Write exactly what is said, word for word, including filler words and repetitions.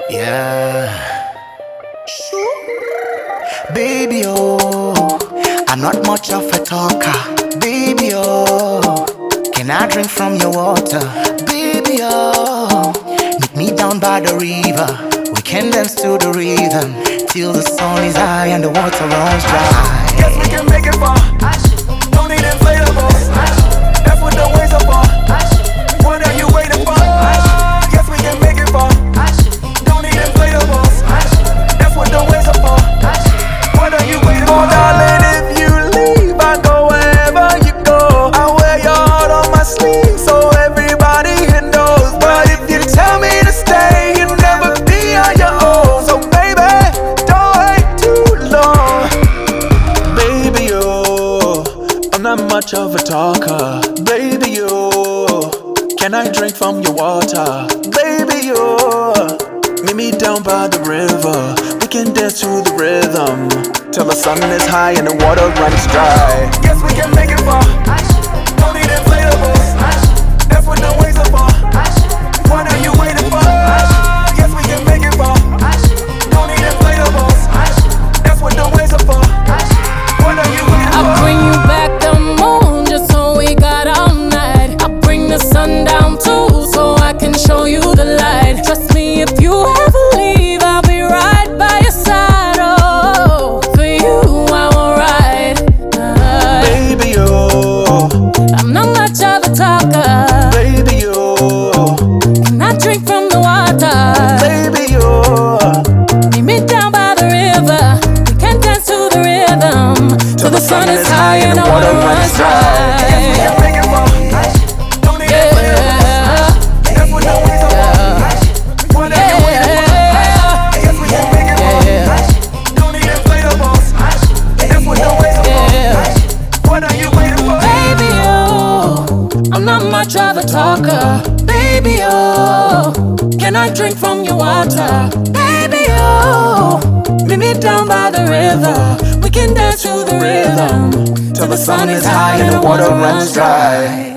Yeah. Baby, oh, I'm not much of a talker. Baby, oh, can I drink from your water? Baby, oh, meet me down by the river. We can dance to the rhythm till the sun is high and the water runs dry. Guess we can make it far. No need inflatables. That's what the waves are for. What are you waiting for? Guess we can make it far. Don't need inflatables. That's what the waves are for. What are you waiting for? Oh, darling, if you leave, I go wherever you go. I wear your heart on my sleeve so everybody here knows. But if you tell me to stay, you'll never be on your own. So baby, don't wait too long. Baby, oh, I'm not much of a talker. Baby, oh, can I drink from your water? Baby, oh, meet me down by the river. We can dance to the rhythm till the sun is high and the water runs dry. Guess we can make it far. Don't need inflatables. That's what the waves are for. What are you waiting for? Guess we can make it far. Don't need inflatables. That's what the waves are for. What are you waiting for? I'll bring you back the moon just so we got all night. I'll bring the sun down too so I can show you the light. Trust me, if you ever leave, I'll be right by your side. Oh, for you I will ride. Uh, Baby, oh, I'm not much of a talker. baby, oh, Can I drink from the water? baby, oh, Meet me down by the river. We can dance to the rhythm till the sun is high and the water runs dry. can't make it far. Don't need inflatables. That's what the waves are for. What are you waiting for? Guess we can make it far. Don't need inflatables. That's what the waves are for. What are you waiting for? Baby, oh, I'm not much of a talker. Baby, oh, can I drink from your water? Baby, oh, meet me down by the river. We can dance to the rhythm till the sun is high and the water runs dry.